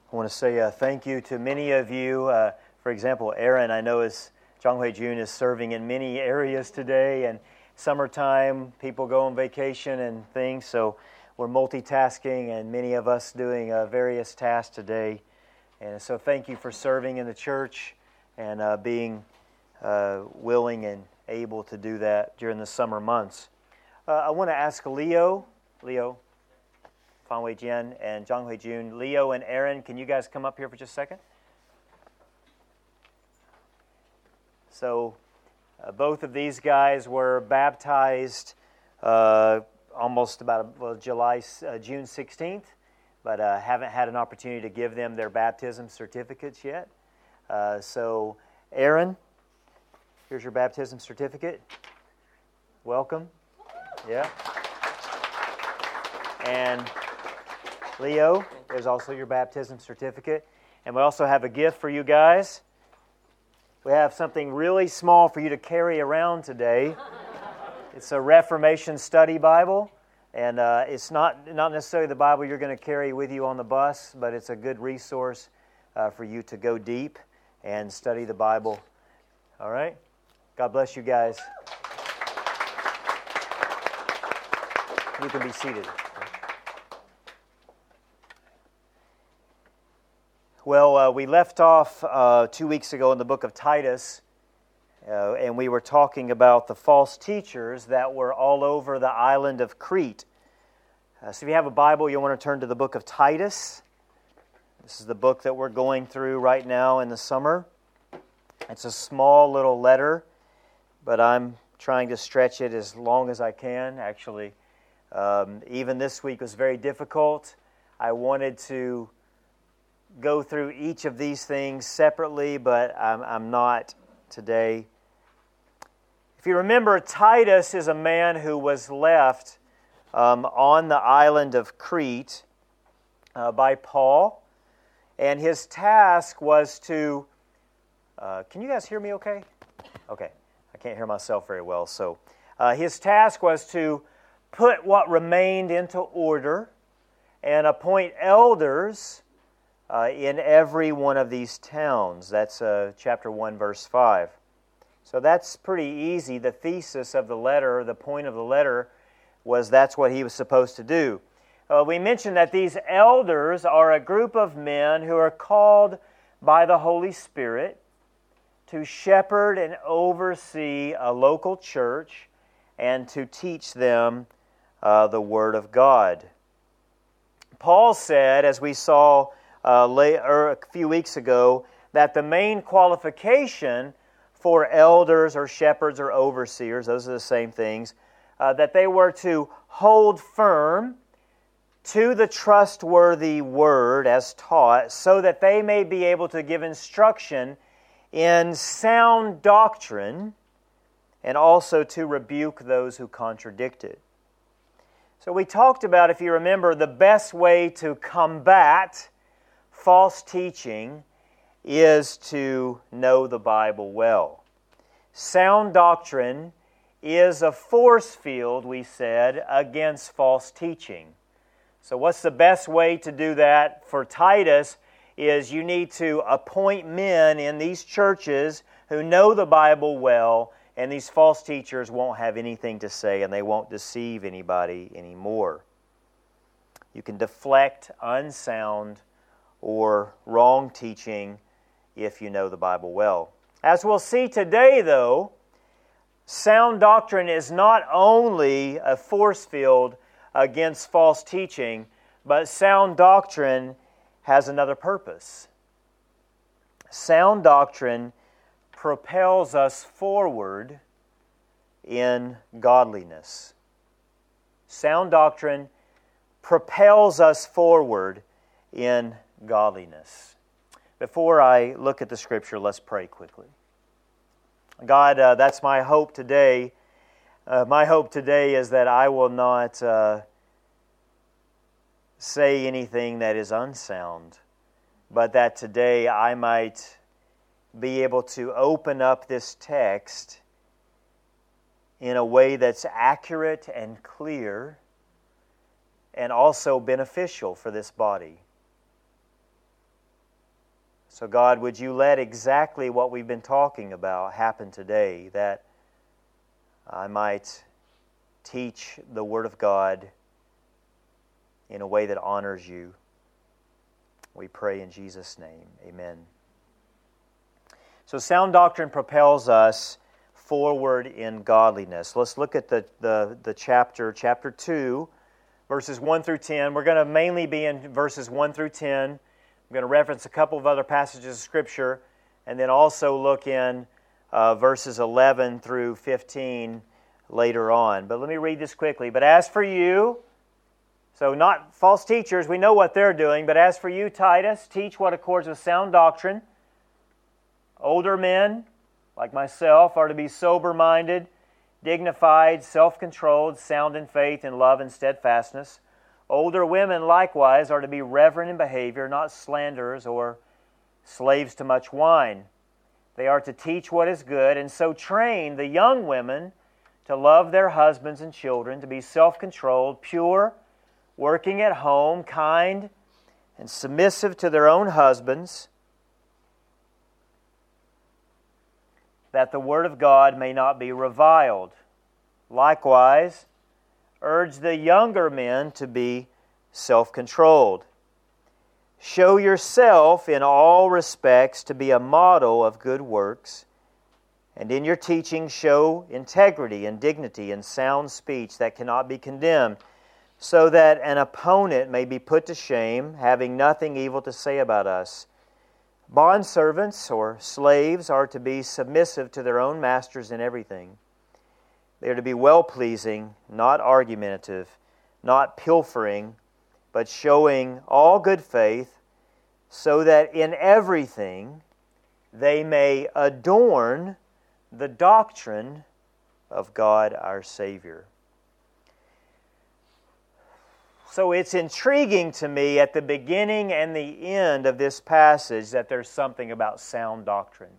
I want to say thank you to many of you. For example, Aaron, I know Zhang Hui Jun is serving in many areas today, and summertime, people go on vacation and things, so we're multitasking, and many of us doing various tasks today. And so thank you for serving in the church and being willing and able to do that during the summer months. I want to ask Leo, Fan Wei Jian and Zhang Hui Jun, Leo and Aaron, can you guys come up here for just a second? So both of these guys were baptized almost about June 16th, but haven't had an opportunity to give them their baptism certificates yet. So Aaron, here's your baptism certificate. Welcome. Yeah. And Leo, there's also your baptism certificate. And we also have a gift for you guys. We have something really small for you to carry around today. It's a Reformation Study Bible. And it's not necessarily the Bible you're going to carry with you on the bus, but it's a good resource for you to go deep and study the Bible. All right? God bless you guys. You can be seated. Well, we left off 2 weeks ago in the book of Titus, and we were talking about the false teachers that were all over the island of Crete. So if you have a Bible, you'll want to turn to the book of Titus. This is the book that we're going through right now in the summer. It's a small little letter, but I'm trying to stretch it as long as I can, actually. Even this week was very difficult. I wanted to go through each of these things separately, but I'm not today. If you remember, Titus is a man who was left on the island of Crete by Paul, and his task was to... can you guys hear me okay? Okay, I can't hear myself very well. So his task was to put what remained into order and appoint elders in every one of these towns. That's chapter 1, verse 5. So that's pretty easy. The thesis of the letter, the point of the letter, was that's what he was supposed to do. We mentioned that these elders are a group of men who are called by the Holy Spirit to shepherd and oversee a local church and to teach them the Word of God. Paul said, as we saw a few weeks ago, that the main qualification for elders or shepherds or overseers, those are the same things, that they were to hold firm to the trustworthy Word as taught, so that they may be able to give instruction in sound doctrine and also to rebuke those who contradict it. So we talked about, if you remember, the best way to combat false teaching is to know the Bible well. Sound doctrine is a force field, we said, against false teaching. So what's the best way to do that for Titus is you need to appoint men in these churches who know the Bible well, and these false teachers won't have anything to say and they won't deceive anybody anymore. You can deflect unsound or wrong teaching if you know the Bible well. As we'll see today, though, sound doctrine is not only a force field against false teaching, but sound doctrine has another purpose. Sound doctrine propels us forward in godliness. Sound doctrine propels us forward in godliness. Before I look at the Scripture, let's pray quickly. God, that's my hope today. My hope today is that I will not say anything that is unsound, but that today I might be able to open up this text in a way that's accurate and clear and also beneficial for this body. So God, would you let exactly what we've been talking about happen today, that I might teach the Word of God in a way that honors you. We pray in Jesus' name. Amen. So sound doctrine propels us forward in godliness. Let's look at the chapter 2, verses 1 through 10. We're going to mainly be in verses 1 through 10. I'm going to reference a couple of other passages of Scripture, and then also look in verses 11 through 15 later on. But let me read this quickly. But as for you, so not false teachers, we know what they're doing, but as for you, Titus, teach what accords with sound doctrine. Older men, like myself, are to be sober-minded, dignified, self-controlled, sound in faith, in love and steadfastness. Older women, likewise, are to be reverent in behavior, not slanderers or slaves to much wine. They are to teach what is good, and so train the young women to love their husbands and children, to be self-controlled, pure, working at home, kind, and submissive to their own husbands, that the word of God may not be reviled. Likewise, urge the younger men to be self-controlled. Show yourself in all respects to be a model of good works, and in your teaching show integrity and dignity and sound speech that cannot be condemned, so that an opponent may be put to shame, having nothing evil to say about us. Bondservants or slaves are to be submissive to their own masters in everything. They are to be well-pleasing, not argumentative, not pilfering, but showing all good faith, so that in everything they may adorn the doctrine of God our Savior. So it's intriguing to me at the beginning and the end of this passage that there's something about sound doctrine.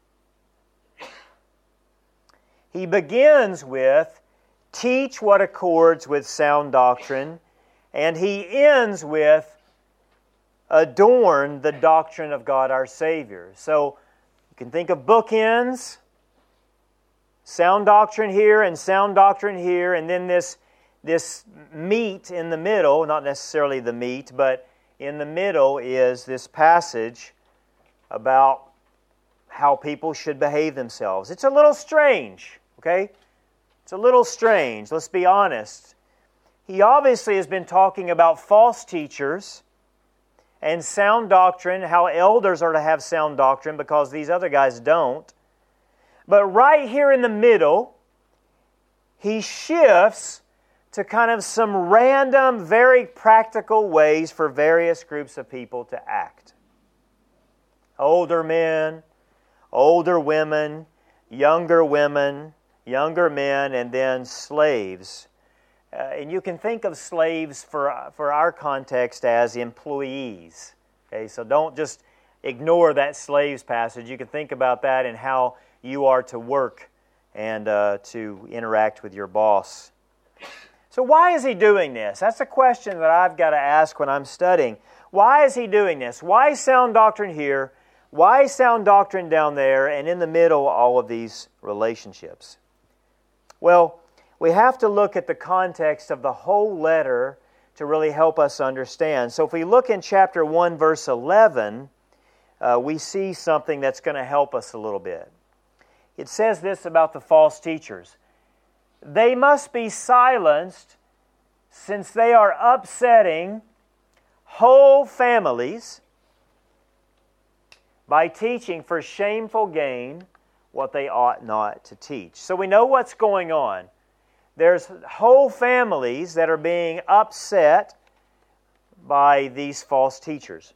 He begins with, teach what accords with sound doctrine, and he ends with, adorn the doctrine of God our Savior. So you can think of bookends, sound doctrine here and sound doctrine here, and then this meat in the middle, not necessarily the meat, but in the middle is this passage about how people should behave themselves. It's a little strange, okay? It's a little strange, let's be honest. He obviously has been talking about false teachers and sound doctrine, how elders are to have sound doctrine because these other guys don't. But right here in the middle, he shifts to kind of some random, very practical ways for various groups of people to act. Older men, older women, younger men, and then slaves. And you can think of slaves for our context as employees. Okay, so don't just ignore that slaves passage. You can think about that and how you are to work and to interact with your boss. So why is he doing this? That's a question that I've got to ask when I'm studying. Why is he doing this? Why sound doctrine here? Why sound doctrine down there? And in the middle, all of these relationships. Well, we have to look at the context of the whole letter to really help us understand. So if we look in chapter 1, verse 11, we see something that's going to help us a little bit. It says this about the false teachers. They must be silenced since they are upsetting whole families by teaching for shameful gain what they ought not to teach. So we know what's going on. There's whole families that are being upset by these false teachers.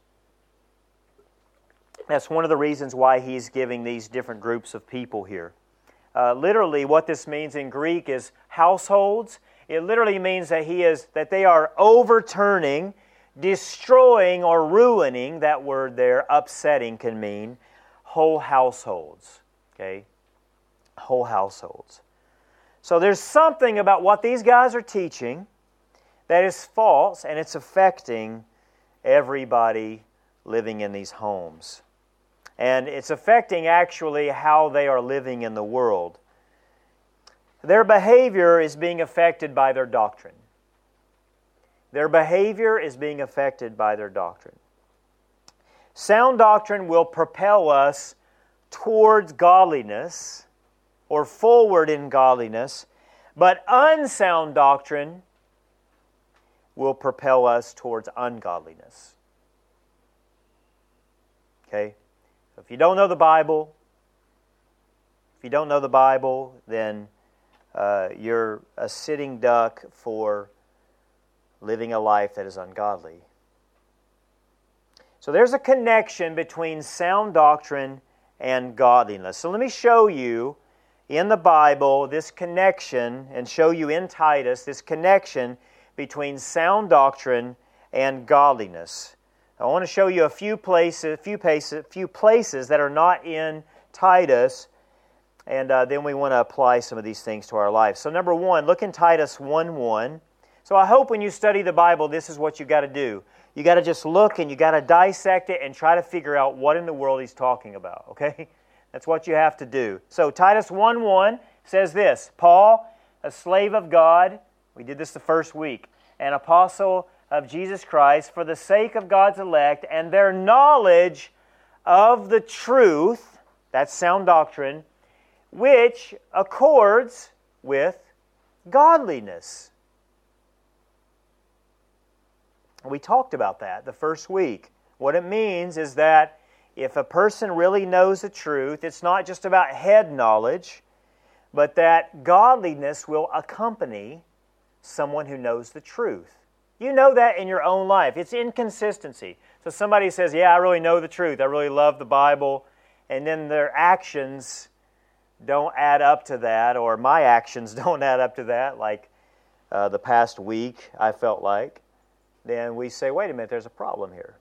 That's one of the reasons why he's giving these different groups of people here. Literally, what this means in Greek is households. It literally means that they are overturning, destroying, or ruining. That word there, upsetting, can mean whole households. Okay, whole households. So there's something about what these guys are teaching that is false, and it's affecting everybody living in these homes. And it's affecting actually how they are living in the world. Their behavior is being affected by their doctrine. Their behavior is being affected by their doctrine. Sound doctrine will propel us towards godliness or forward in godliness, but unsound doctrine will propel us towards ungodliness. Okay? If you don't know the Bible, then you're a sitting duck for living a life that is ungodly. So there's a connection between sound doctrine and godliness. So let me show you in the Bible this connection, and show you in Titus this connection between sound doctrine and godliness. I want to show you a few places that are not in Titus, and then we want to apply some of these things to our life. So number one, look in Titus 1:1. So I hope when you study the Bible, this is what you got to do. You got to just look and you got to dissect it and try to figure out what in the world he's talking about, okay? That's what you have to do. So Titus 1:1 says this, Paul, a slave of God, we did this the first week, an apostle of Jesus Christ, for the sake of God's elect and their knowledge of the truth, that's sound doctrine, which accords with godliness. We talked about that the first week. What it means is that if a person really knows the truth, it's not just about head knowledge, but that godliness will accompany someone who knows the truth. You know that in your own life. It's inconsistency. So somebody says, yeah, I really know the truth. I really love the Bible. And then their actions don't add up to that, or my actions don't add up to that, like the past week I felt like. Then we say, wait a minute, there's a problem here.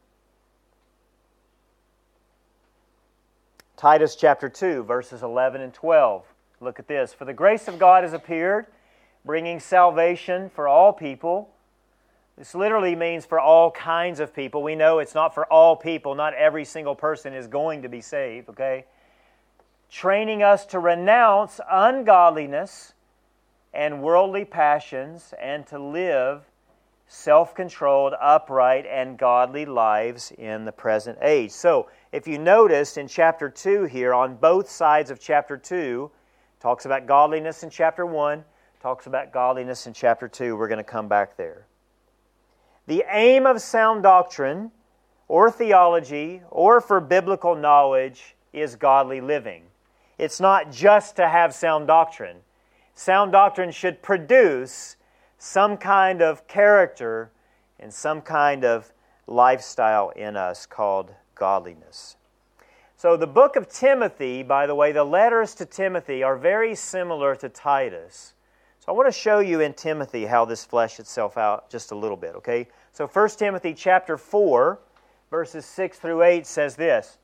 Titus chapter 2, verses 11 and 12. Look at this. For the grace of God has appeared, bringing salvation for all people. This literally means for all kinds of people. We know it's not for all people. Not every single person is going to be saved, okay? Training us to renounce ungodliness and worldly passions and to live self-controlled, upright, and godly lives in the present age. So, if you notice in chapter 2 here, on both sides of chapter 2, talks about godliness in chapter 1, talks about godliness in chapter 2. We're going to come back there. The aim of sound doctrine, or theology, or for biblical knowledge, is godly living. It's not just to have sound doctrine. Sound doctrine should produce some kind of character and some kind of lifestyle in us called godliness. So the book of Timothy, by the way, the letters to Timothy are very similar to Titus. So I want to show you in Timothy how this fleshed itself out just a little bit, okay? So 1 Timothy chapter 4, verses 6 through 8 says this,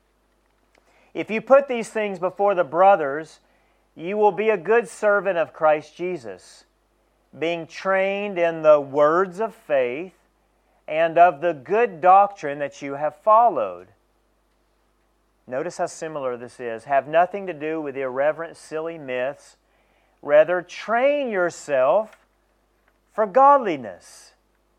if you put these things before the brothers, you will be a good servant of Christ Jesus, being trained in the words of faith and of the good doctrine that you have followed. Notice how similar this is. Have nothing to do with irreverent, silly myths. Rather, train yourself for godliness.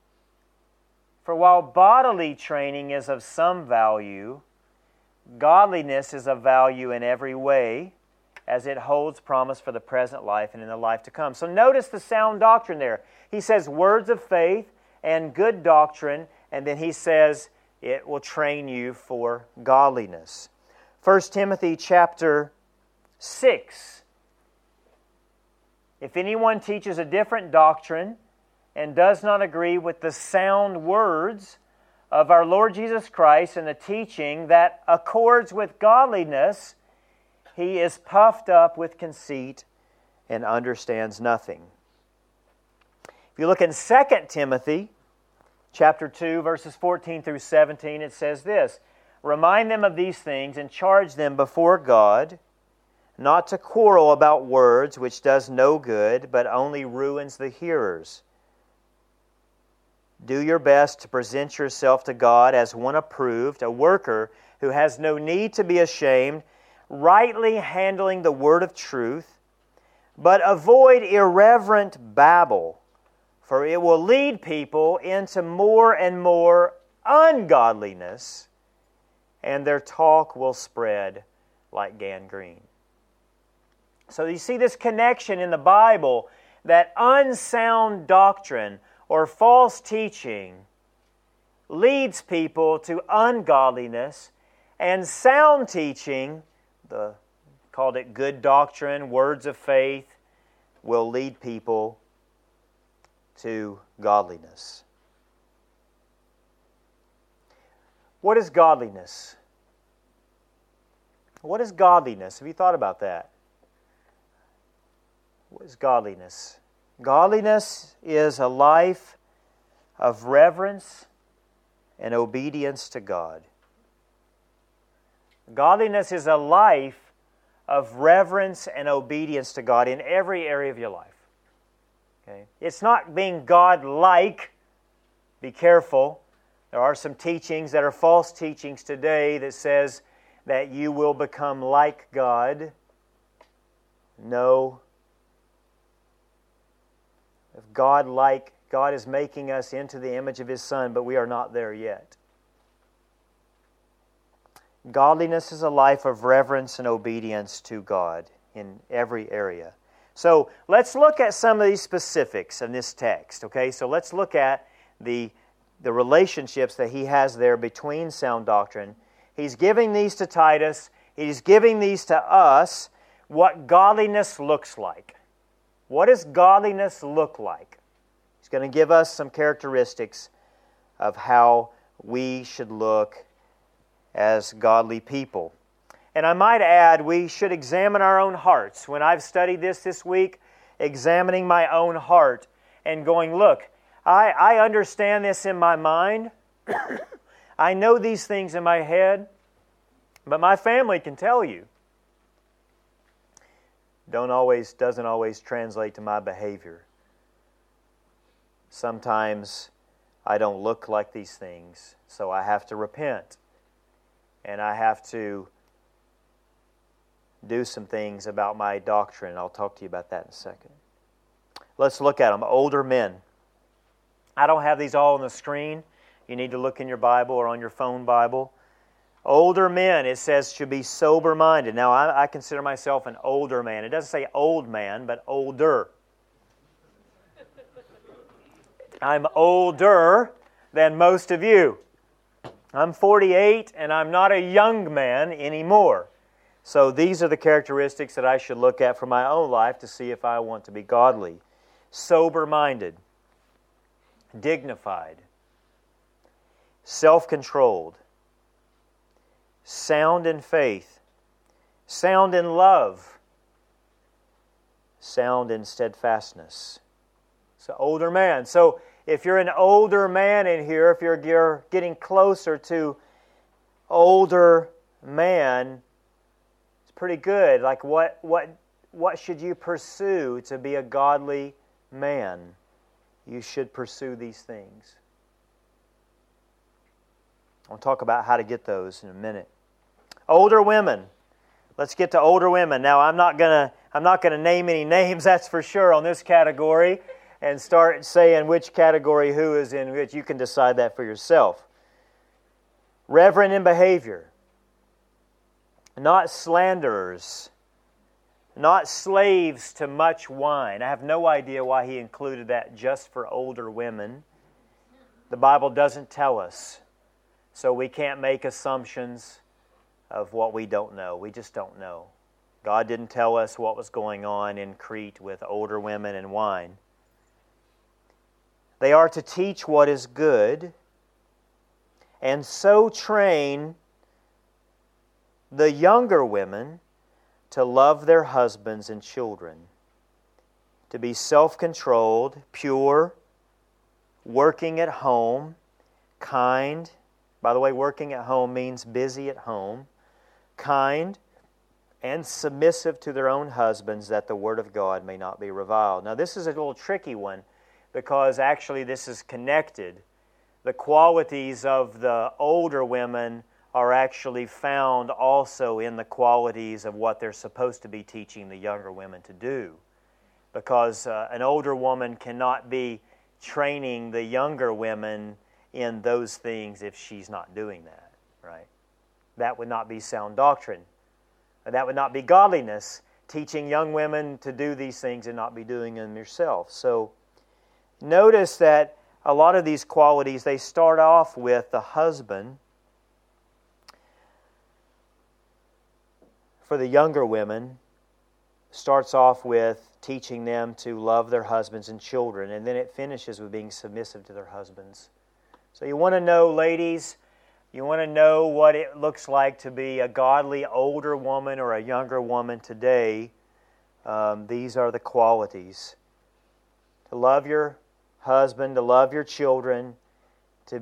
For while bodily training is of some value, godliness is of value in every way, as it holds promise for the present life and in the life to come. So notice the sound doctrine there. He says words of faith and good doctrine, and then he says it will train you for godliness. 1 Timothy chapter 6. If anyone teaches a different doctrine and does not agree with the sound words of our Lord Jesus Christ and the teaching that accords with godliness, he is puffed up with conceit and understands nothing. If you look in 2 Timothy chapter 2, verses 14 through 17, it says this, remind them of these things and charge them before God not to quarrel about words, which does no good, but only ruins the hearers. Do your best to present yourself to God as one approved, a worker who has no need to be ashamed, rightly handling the word of truth, but avoid irreverent babble, for it will lead people into more and more ungodliness, and their talk will spread like gangrene. So you see this connection in the Bible that unsound doctrine or false teaching leads people to ungodliness, and sound teaching, called it good doctrine, words of faith, will lead people to godliness. What is godliness? What is godliness? Have you thought about that? What is godliness? Godliness is a life of reverence and obedience to God. Godliness is a life of reverence and obedience to God in every area of your life. Okay? It's not being God-like. Be careful. There are some teachings that are false teachings today that says that you will become like God. No. If God is making us into the image of His Son, but we are not there yet. Godliness is a life of reverence and obedience to God in every area. So let's look at some of these specifics in this text. Okay, so let's look at the relationships that he has there between sound doctrine. He's giving these to Titus. He's giving these to us, what godliness looks like. What does godliness look like? He's going to give us some characteristics of how we should look as godly people. And I might add, we should examine our own hearts. When I've studied this week, examining my own heart and going, look, I understand this in my mind. I know these things in my head, but my family can tell you. Doesn't always translate to my behavior. Sometimes I don't look like these things, so I have to repent. And I have to do some things about my doctrine. I'll talk to you about that in a second. Let's look at them. Older men. I don't have these all on the screen. You need to look in your Bible or on your phone Bible. Older men, it says, should be sober-minded. Now, I consider myself an older man. It doesn't say old man, but older. I'm older than most of you. I'm 48, and I'm not a young man anymore. So these are the characteristics that I should look at for my own life to see if I want to be godly. Sober-minded, dignified, self-controlled, sound in faith, sound in love, sound in steadfastness. So older man. So if you're an older man in here, if you're getting closer to older man, it's pretty good. Like what should you pursue to be a godly man? You should pursue these things. I'll talk about how to get those in a minute. Older women. Let's get to older women. Now, I'm not gonna name any names, that's for sure, on this category, and start saying which category who is in which. You can decide that for yourself. Reverent in behavior. Not slanderers. Not slaves to much wine. I have no idea why he included that just for older women. The Bible doesn't tell us. So we can't make assumptions of what we don't know. We just don't know. God didn't tell us what was going on in Crete with older women and wine. They are to teach what is good and so train the younger women to love their husbands and children, to be self-controlled, pure, working at home, kind. By the way, working at home means busy at home, kind, and submissive to their own husbands, that the word of God may not be reviled. Now, this is a little tricky one, because actually this is connected. the qualities of the older women are actually found also in the qualities of what they're supposed to be teaching the younger women to do. Because an older woman cannot be training the younger women in those things if she's not doing that, right? That would not be sound doctrine. That would not be godliness, teaching young women to do these things and not be doing them yourself. So notice that a lot of these qualities, they start off with the husband. For the younger women, starts off with teaching them to love their husbands and children, and then it finishes with being submissive to their husbands. So you want to know, ladies, you want to know what it looks like to be a godly older woman or a younger woman today. These are the qualities. To love your husband, to love your children, to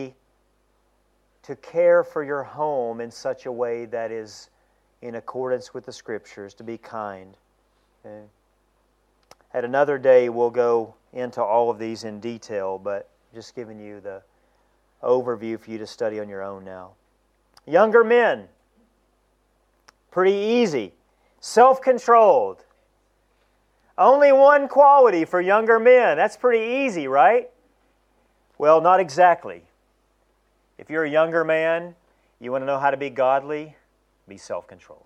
care for your home in such a way that is in accordance with the Scriptures, to be kind. Okay. At another day, we'll go into all of these in detail, but just giving you the overview for you to study on your own now. Younger men, pretty easy. Self-controlled. Only one quality for younger men. That's pretty easy, right? Well, not exactly. If you're a younger man, you want to know how to be godly, be self-controlled.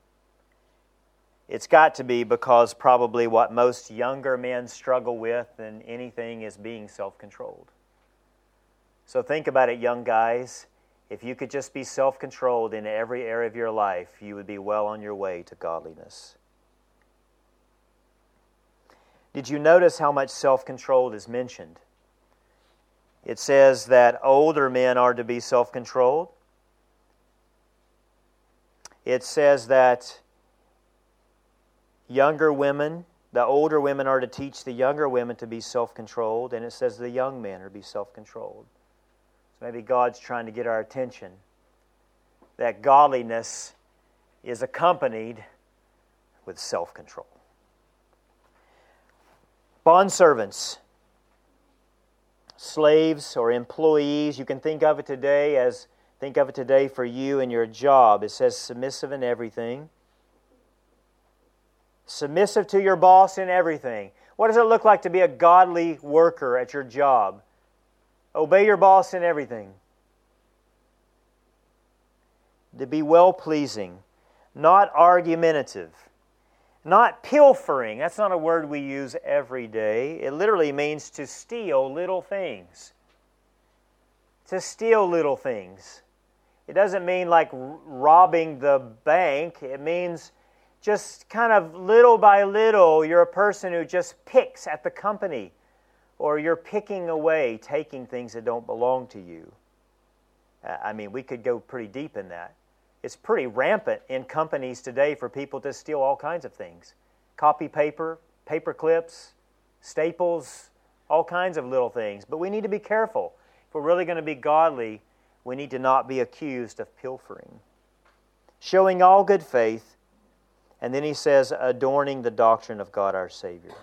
It's got to be, because probably what most younger men struggle with than anything is being self-controlled. So think about it, young guys. If you could just be self-controlled in every area of your life, you would be well on your way to godliness. Did you notice how much self-control is mentioned? It says that older men are to be self-controlled. It says that younger women, the older women are to teach the younger women to be self-controlled, and it says the young men are to be self-controlled. So maybe God's trying to get our attention that godliness is accompanied with self-control. Bondservants, slaves or employees, you can think of it today for you and your job. It says submissive in everything. Submissive to your boss in everything. What does it look like to be a godly worker at your job? Obey your boss in everything. To be well-pleasing, not argumentative, not pilfering. That's not a word we use every day. It literally means to steal little things. To steal little things. It doesn't mean like robbing the bank. It means just kind of little by little, you're a person who just picks at the company, or you're picking away, taking things that don't belong to you. I mean, we could go pretty deep in that. It's pretty rampant in companies today for people to steal all kinds of things. Copy paper, paper clips, staples, all kinds of little things. But we need to be careful. If we're really going to be godly, we need to not be accused of pilfering. Showing all good faith, and then he says, adorning the doctrine of God our Savior.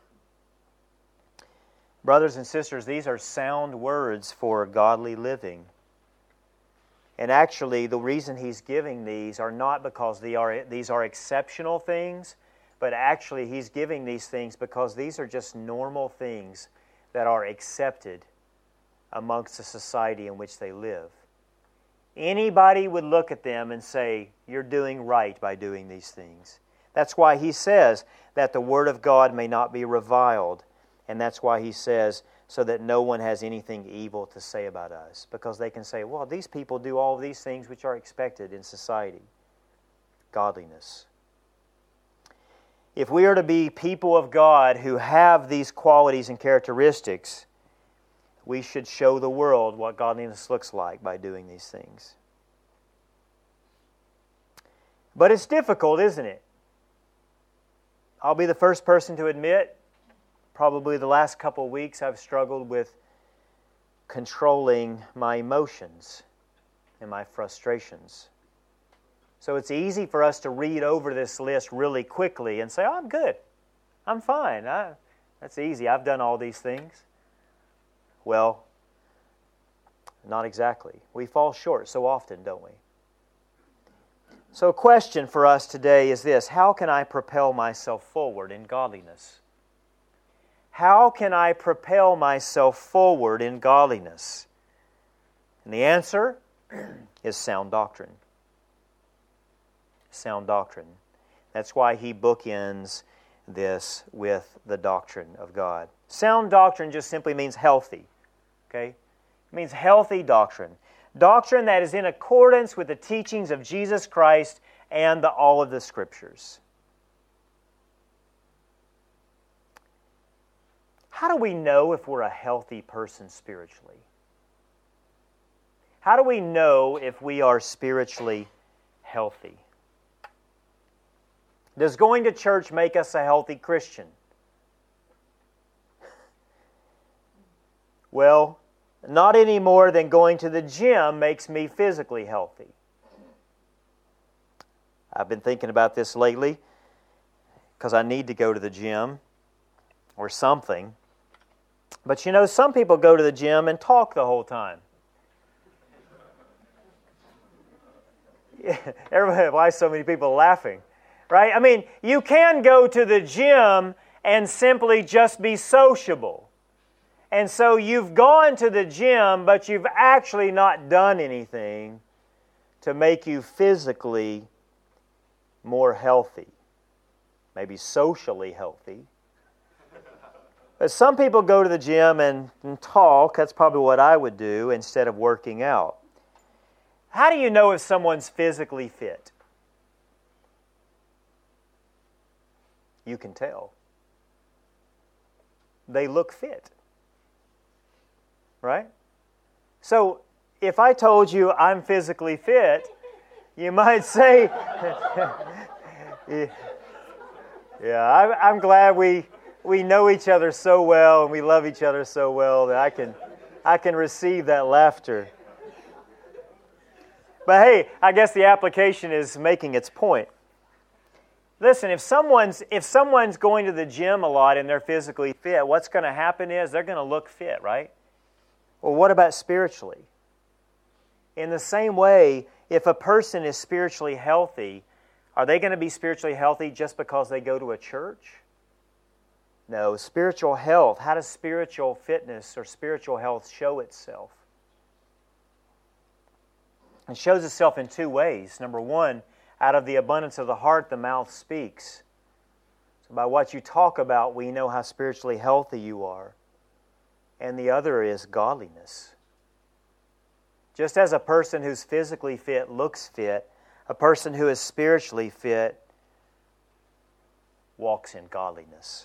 Brothers and sisters, these are sound words for godly living. And actually, the reason he's giving these are not because these are exceptional things, but actually he's giving these things because these are just normal things that are accepted amongst the society in which they live. Anybody would look at them and say, you're doing right by doing these things. That's why he says that the Word of God may not be reviled. And that's why he says, so that no one has anything evil to say about us. Because they can say, well, these people do all of these things which are expected in society. Godliness. If we are to be people of God who have these qualities and characteristics, we should show the world what godliness looks like by doing these things. But it's difficult, isn't it? I'll be the first person to admit, probably the last couple of weeks I've struggled with controlling my emotions and my frustrations. So it's easy for us to read over this list really quickly and say, oh, I'm good. I'm fine. That's easy. I've done all these things. Well, Not exactly. We fall short so often, don't we? So a question for us today is this: how can I propel myself forward in godliness? How can I propel myself forward in godliness? And the answer is sound doctrine. Sound doctrine. That's why he bookends this with the doctrine of God. Sound doctrine just simply means healthy. Okay? It means healthy doctrine. Doctrine that is in accordance with the teachings of Jesus Christ and all of the Scriptures. How do we know if we're a healthy person spiritually? How do we know if we are spiritually healthy? Does going to church make us a healthy Christian? Well, not any more than going to the gym makes me physically healthy. I've been thinking about this lately because I need to go to the gym or something. But you know, some people go to the gym and talk the whole time. Everybody, why so many people laughing? Right? I mean, you can go to the gym and simply just be sociable. And so you've gone to the gym, but you've actually not done anything to make you physically more healthy. Maybe socially healthy. But some people go to the gym and talk. That's probably what I would do instead of working out. How do you know if someone's physically fit? You can tell. They look fit. Right? So, if I told you I'm physically fit, you might say, yeah, I'm glad we know each other so well and we love each other so well that I can receive that laughter. But hey, I guess the application is making its point. Listen, if someone's going to the gym a lot and they're physically fit, what's going to happen is they're going to look fit, right? Well, what about spiritually? In the same way, if a person is spiritually healthy, are they going to be spiritually healthy just because they go to a church? No, spiritual health. How does spiritual fitness or spiritual health show itself? It shows itself in two ways. Number one, out of the abundance of the heart, the mouth speaks. So by what you talk about, we know how spiritually healthy you are. And the other is godliness. Just as a person who's physically fit looks fit, a person who is spiritually fit walks in godliness.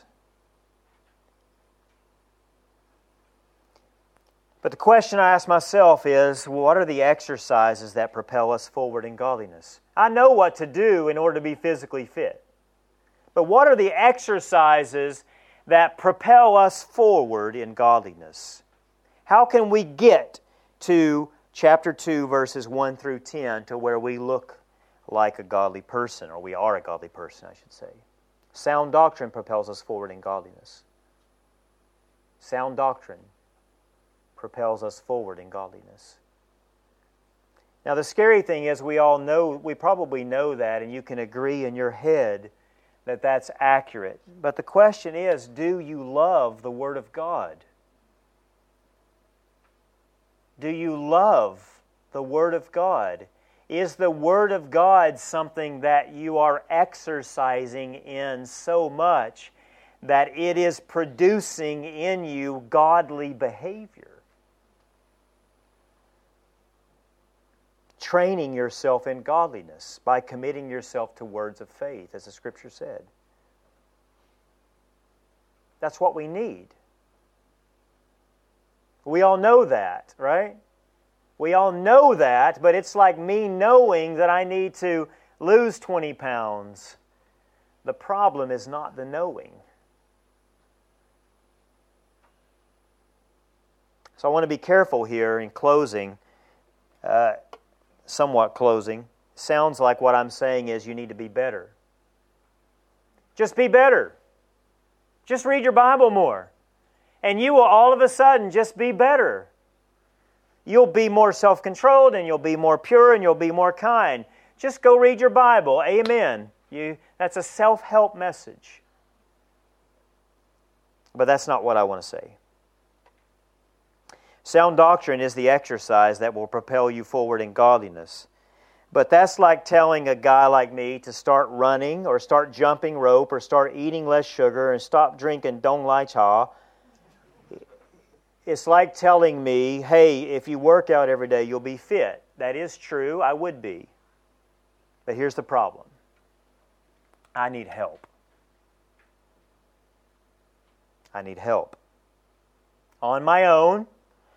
But the question I ask myself is, what are the exercises that propel us forward in godliness? I know what to do in order to be physically fit. But what are the exercises that propel us forward in godliness? How can we get to chapter 2, verses 1 through 10, to where we look like a godly person, or we are a godly person, I should say? Sound doctrine propels us forward in godliness. Sound doctrine propels us forward in godliness. Now, the scary thing is we probably know that, and you can agree in your head that that's accurate. But the question is, do you love the Word of God? Do you love the Word of God? Is the Word of God something that you are exercising in so much that it is producing in you godly behavior? Training yourself in godliness by committing yourself to words of faith, as the Scripture said. That's what we need. We all know that, right? We all know that, but it's like me knowing that I need to lose 20 pounds. The problem is not the knowing. So I want to be careful here in closing. Somewhat closing. Sounds like what I'm saying is you need to be better. Just be better. Just read your Bible more. And you will all of a sudden just be better. you'll be more self-controlled and you'll be more pure and you'll be more kind. Just go read your Bible. Amen. That's a self-help message. But that's not what I want to say. Sound doctrine is the exercise that will propel you forward in godliness. But that's like telling a guy like me to start running or start jumping rope or start eating less sugar and stop drinking Dong Lai Cha. It's like telling me, hey, if you work out every day, you'll be fit. That is true, I would be. But here's the problem. I need help. I need help. On my own,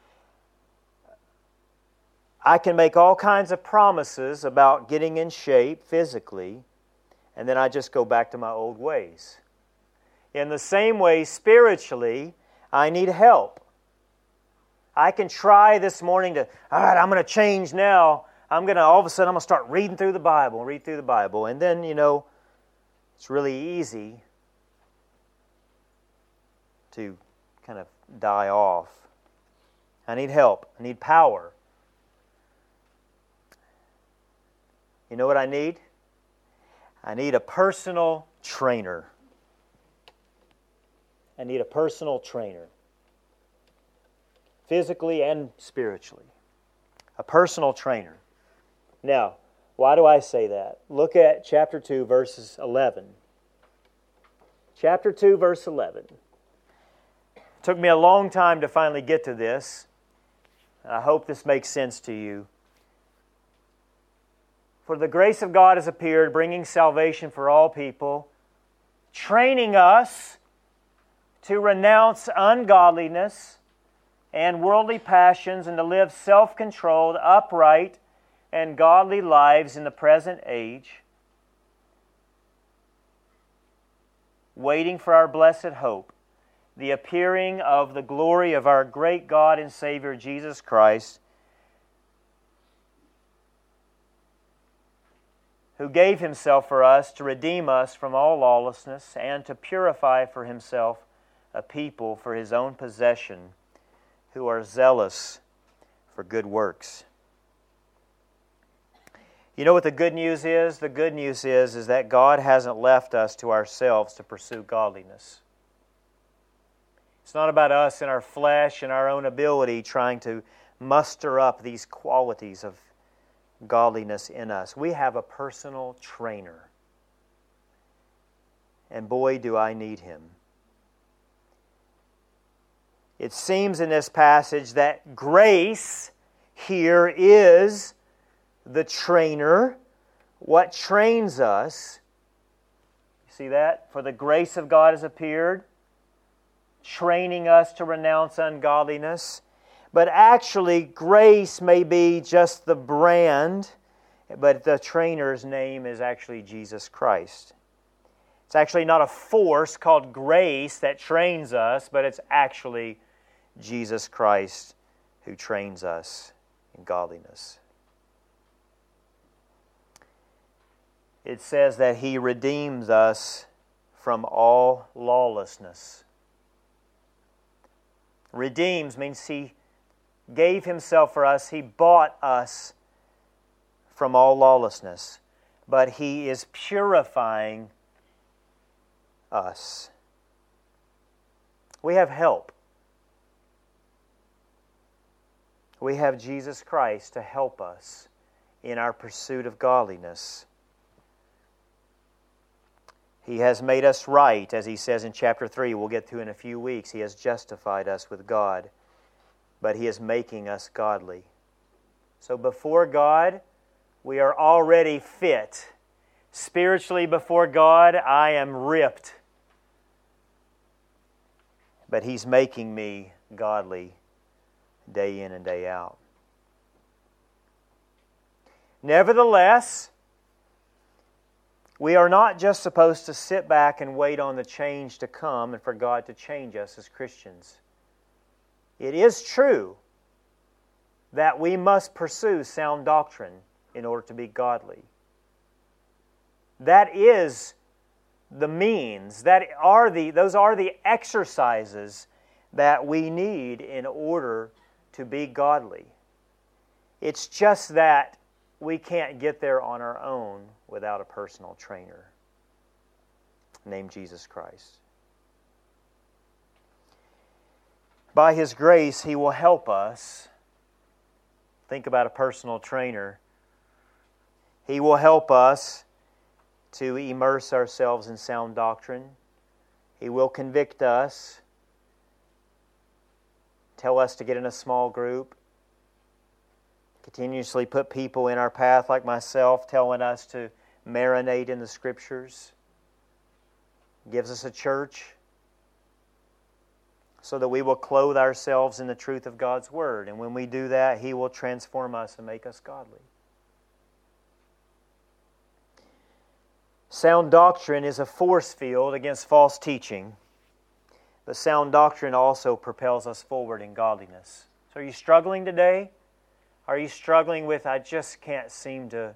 I can make all kinds of promises about getting in shape physically, and then I just go back to my old ways. In the same way, spiritually, I need help. I can try this morning to, all right, I'm going to change now. All of a sudden, I'm going to start read through the Bible. And then, it's really easy to kind of die off. I need help. I need power. You know what I need? I need a personal trainer. I need a personal trainer. Physically and spiritually. A personal trainer. Now, why do I say that? Look at chapter 2, verses 11. Chapter 2, verse 11. It took me a long time to finally get to this. I hope this makes sense to you. For the grace of God has appeared, bringing salvation for all people, training us to renounce ungodliness and worldly passions and to live self-controlled, upright, and godly lives in the present age, waiting for our blessed hope, the appearing of the glory of our great God and Savior Jesus Christ, who gave Himself for us to redeem us from all lawlessness and to purify for Himself a people for His own possession who are zealous for good works. You know what the good news is? The good news is that God hasn't left us to ourselves to pursue godliness. It's not about us and our flesh and our own ability trying to muster up these qualities of godliness in us. We have a personal trainer. And boy, do I need him. It seems in this passage that grace here is the trainer, what trains us. You see that? For the grace of God has appeared, training us to renounce ungodliness. But actually, grace may be just the brand, but the trainer's name is actually Jesus Christ. It's actually not a force called grace that trains us, but it's actually Jesus Christ who trains us in godliness. It says that He redeems us from all lawlessness. Redeems means He gave Himself for us. He bought us from all lawlessness. But He is purifying us. We have help. We have Jesus Christ to help us in our pursuit of godliness. He has made us right, as He says in chapter 3, we'll get to in a few weeks. He has justified us with God, but He is making us godly. So before God, we are already fit. Spiritually before God, I am ripped. But He's making me godly day in and day out. Nevertheless, we are not just supposed to sit back and wait on the change to come and for God to change us as Christians. It is true that we must pursue sound doctrine in order to be godly. That is the means, those are the exercises that we need in order to be godly. It's just that we can't get there on our own without a personal trainer named Jesus Christ. By His grace, He will help us. Think about a personal trainer. He will help us to immerse ourselves in sound doctrine. He will convict us, tell us to get in a small group, continuously put people in our path like myself, telling us to marinate in the Scriptures. He gives us a church so that we will clothe ourselves in the truth of God's Word. And when we do that, He will transform us and make us godly. Sound doctrine is a force field against false teaching, but sound doctrine also propels us forward in godliness. So are you struggling today? Are you struggling with, I can't seem to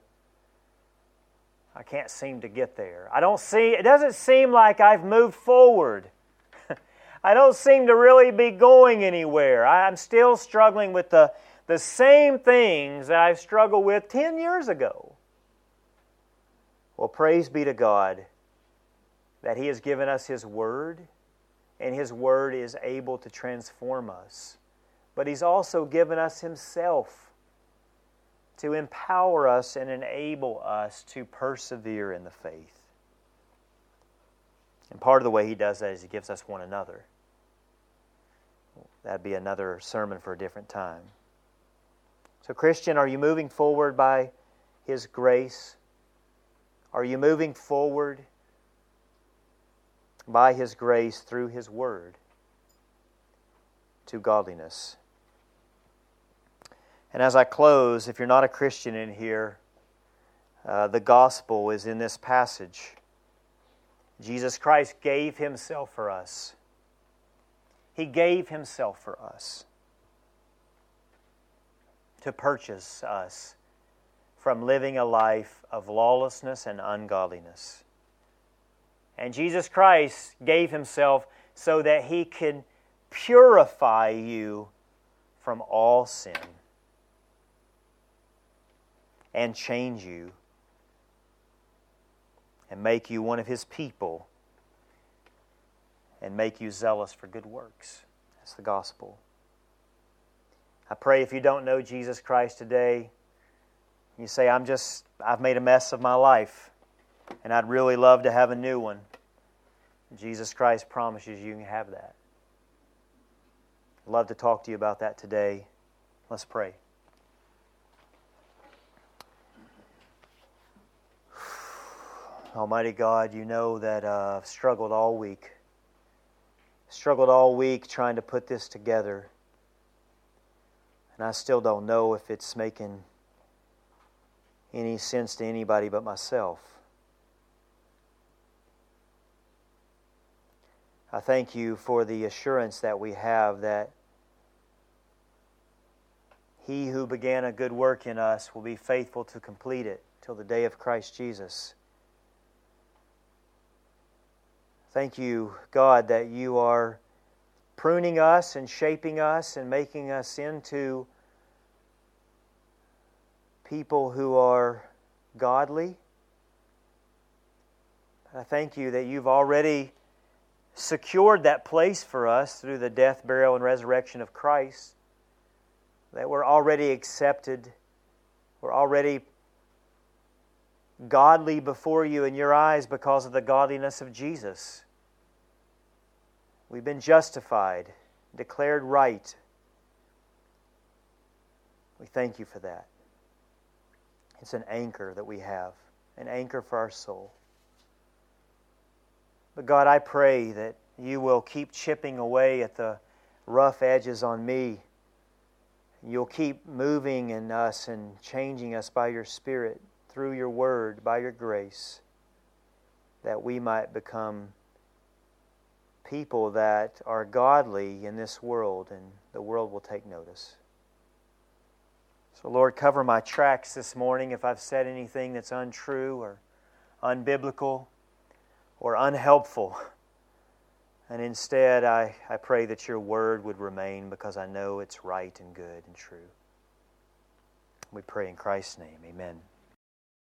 get there. It doesn't seem like I've moved forward. I don't seem to really be going anywhere. I'm still struggling with the same things that I've struggled with 10 years ago. Well, praise be to God that He has given us His Word, and His Word is able to transform us. But He's also given us Himself to empower us and enable us to persevere in the faith. And part of the way He does that is He gives us one another. That'd be another sermon for a different time. So, Christian, are you moving forward by His grace? Are you moving forward by His grace through His Word to godliness? And as I close, if you're not a Christian in here, the gospel is in this passage. Jesus Christ gave Himself for us. He gave Himself for us to purchase us from living a life of lawlessness and ungodliness. And Jesus Christ gave Himself so that He can purify you from all sin and change you and make you one of His people and make you zealous for good works. That's the gospel. I pray if you don't know Jesus Christ today, you say, I've made a mess of my life, and I'd really love to have a new one. Jesus Christ promises you can have that. I'd love to talk to you about that today. Let's pray. Almighty God, you know that I've struggled all week trying to put this together. And I still don't know if it's making any sense to anybody but myself. I thank you for the assurance that we have that He who began a good work in us will be faithful to complete it till the day of Christ Jesus. Thank you, God, that you are pruning us and shaping us and making us into people who are godly. I thank you that you've already secured that place for us through the death, burial, and resurrection of Christ, that we're already accepted, we're already godly before you in your eyes because of the godliness of Jesus. We've been justified, declared right. We thank you for that. It's an anchor that we have, an anchor for our soul. But God, I pray that you will keep chipping away at the rough edges on me. You'll keep moving in us and changing us by your Spirit, through your Word, by your grace, that we might become people that are godly in this world, and the world will take notice. So Lord, cover my tracks this morning if I've said anything that's untrue or unbiblical or unhelpful. And instead, I pray that your Word would remain because I know it's right and good and true. We pray in Christ's name. Amen.